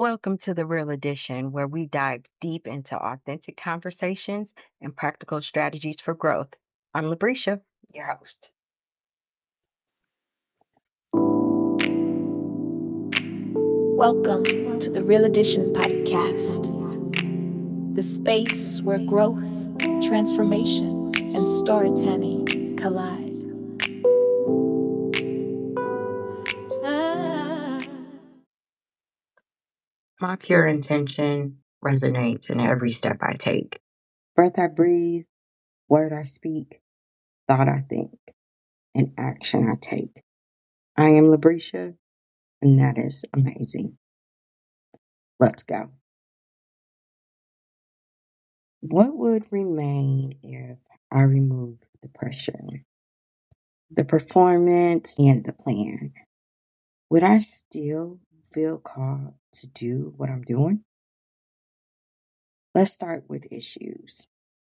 Welcome to the Real Edition, where we dive deep into authentic conversations and practical strategies for growth. I'm Labrisha, your host. Welcome to the Real Edition podcast, the space where growth, transformation, and storytelling collide. My pure intention resonates in every step I take. Breath I breathe, word I speak, thought I think, and action I take. I am Labrisha, and that is amazing. Let's go. What would remain if I removed the pressure, the performance, and the plan? Would I still feel called to do what I'm doing? Let's start with issues.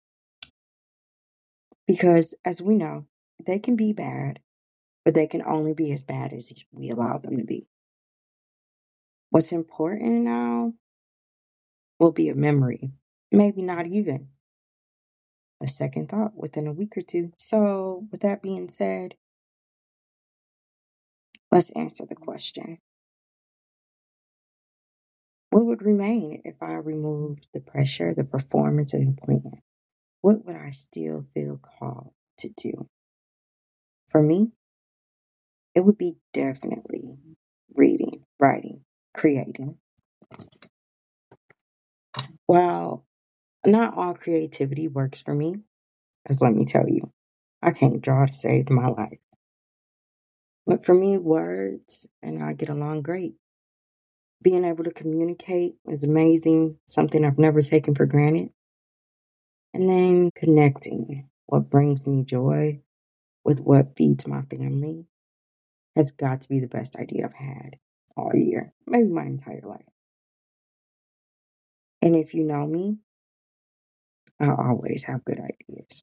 Because as we know, they can be bad, but they can only be as bad as we allow them to be. What's important now will be a memory, maybe not even a second thought within a week or two. So, with that being said, let's answer the question. What would remain if I removed the pressure, the performance, and the plan? What would I still feel called to do? For me, it would be definitely reading, writing, creating. Well, not all creativity works for me, because let me tell you, I can't draw to save my life. But for me, words and I get along great. Being able to communicate is amazing, something I've never taken for granted. And then connecting, what brings me joy with what feeds my family, has got to be the best idea I've had all year, maybe my entire life. And if you know me, I always have good ideas.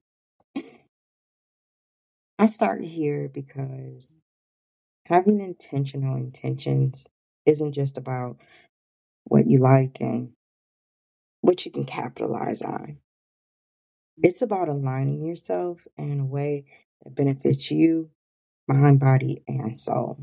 I started here because having intentional intentions isn't just about what you like and what you can capitalize on. It's about aligning yourself in a way that benefits you, mind, body, and soul.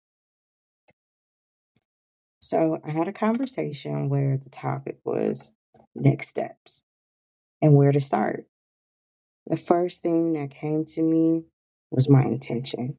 So I had a conversation where the topic was next steps and where to start. The first thing that came to me was my intention.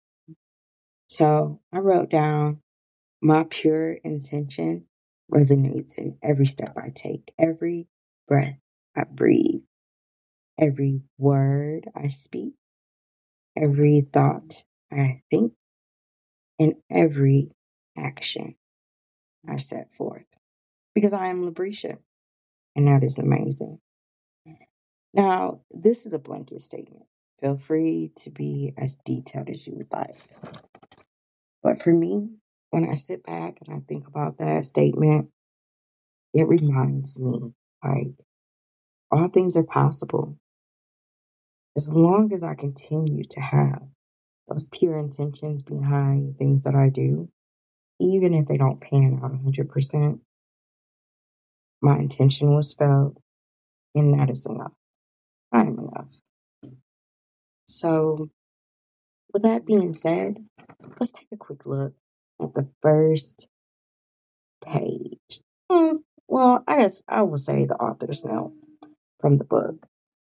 So I wrote down my pure intention resonates in every step I take, every breath I breathe, every word I speak, every thought I think, and every action I set forth. Because I am Labrisha, and that is amazing. Now, this is a blanket statement. Feel free to be as detailed as you would like. But for me, when I sit back and I think about that statement, it reminds me like all things are possible as long as I continue to have those pure intentions behind things that I do, even if they don't pan out 100%. My intention was felt, and that is enough. I am enough. So, with that being said, let's take a quick look at the first page. Well, I guess I will say the author's note from the book.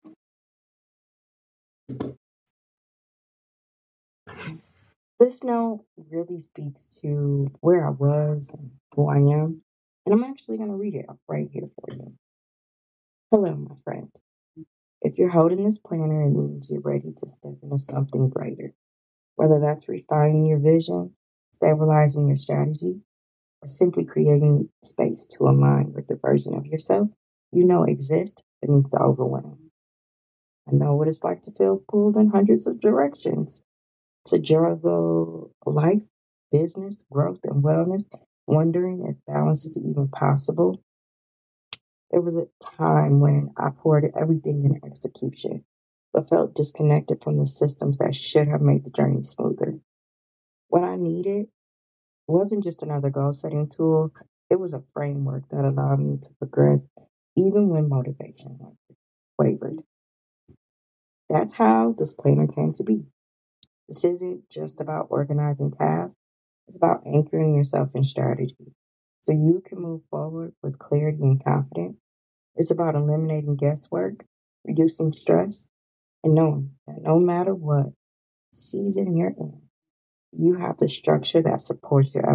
This note really speaks to where I was and who I am, and I'm actually going to read it right here for you. Hello, my friend. If you're holding this planner, it means you're ready to step into something greater, whether that's refining your vision, stabilizing your strategy, or simply creating space to align with the version of yourself you know exists beneath the overwhelm. I know what it's like to feel pulled in hundreds of directions, to juggle life, business, growth, and wellness, wondering if balance is even possible. There was a time when I poured everything in execution, but felt disconnected from the systems that should have made the journey smoother. What I needed wasn't just another goal setting tool, It was a framework that allowed me to progress even when motivation wavered. That's how this planner came to be. This isn't just about organizing tasks, it's about anchoring yourself in strategy so you can move forward with clarity and confidence. It's about eliminating guesswork, reducing stress, and knowing that no matter what season you're in, you have the structure that supports your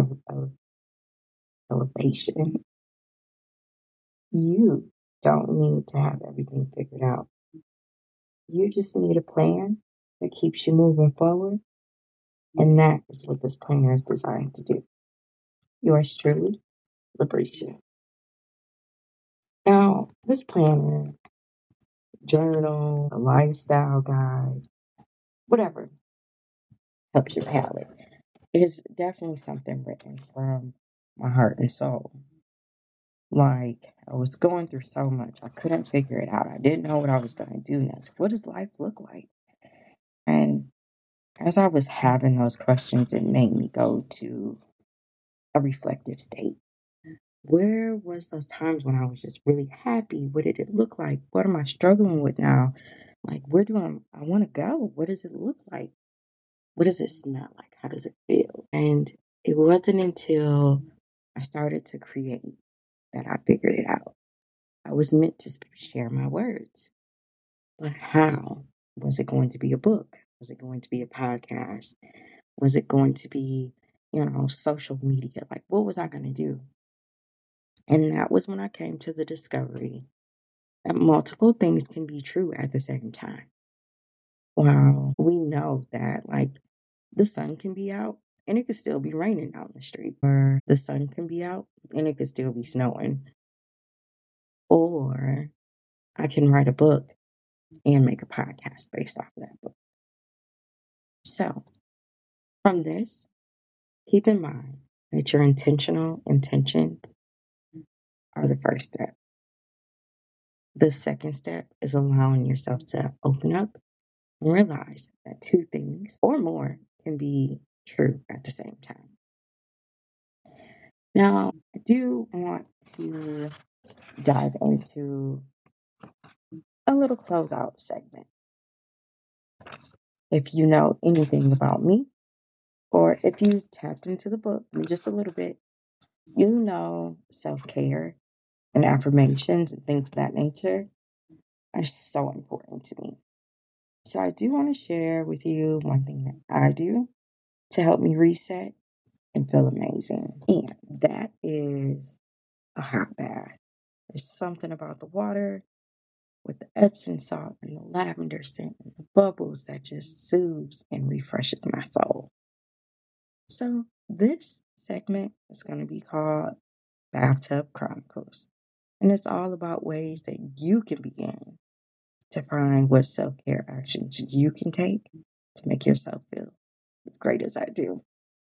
elevation. You don't need to have everything figured out. You just need a plan that keeps you moving forward, and that is what this planner is designed to do. Yours truly, Lucretia. Now, this planner, journal, a lifestyle guide, whatever helps you have it, is definitely something written from my heart and soul. Like, I was going through so much, I couldn't figure it out. I didn't know what I was going to do next. What does life look like? And as I was having those questions, it made me go to a reflective state. Where was those times when I was just really happy? What did it look like? What am I struggling with now? Like, where do I want to go? What does it look like? What does it smell like? How does it feel? And it wasn't until I started to create that I figured it out. I was meant to share my words, but how? Was it going to be a book? Was it going to be a podcast? Was it going to be, social media? Like, what was I going to do? And that was when I came to the discovery that multiple things can be true at the same time. Wow, we know that, like, the sun can be out and it could still be raining down the street, or the sun can be out and it could still be snowing, or I can write a book and make a podcast based off of that book. So, from this, keep in mind that your intentional intentions are the first step. The second step is allowing yourself to open up and realize that two things or more can be true at the same time. Now, I do want to dive into a little closeout segment. If you know anything about me, or if you've tapped into the book just a little bit, you know self-care and affirmations and things of that nature are so important to me. So I do want to share with you one thing that I do to help me reset and feel amazing. And that is a hot bath. There's something about the water with the Epsom salt and the lavender scent and the bubbles that just soothes and refreshes my soul. So this segment is going to be called Bathtub Chronicles. And it's all about ways that you can begin to find what self-care actions you can take to make yourself feel as great as I do.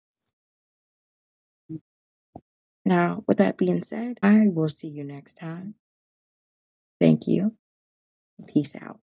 Now, with that being said, I will see you next time. Thank you. Peace out.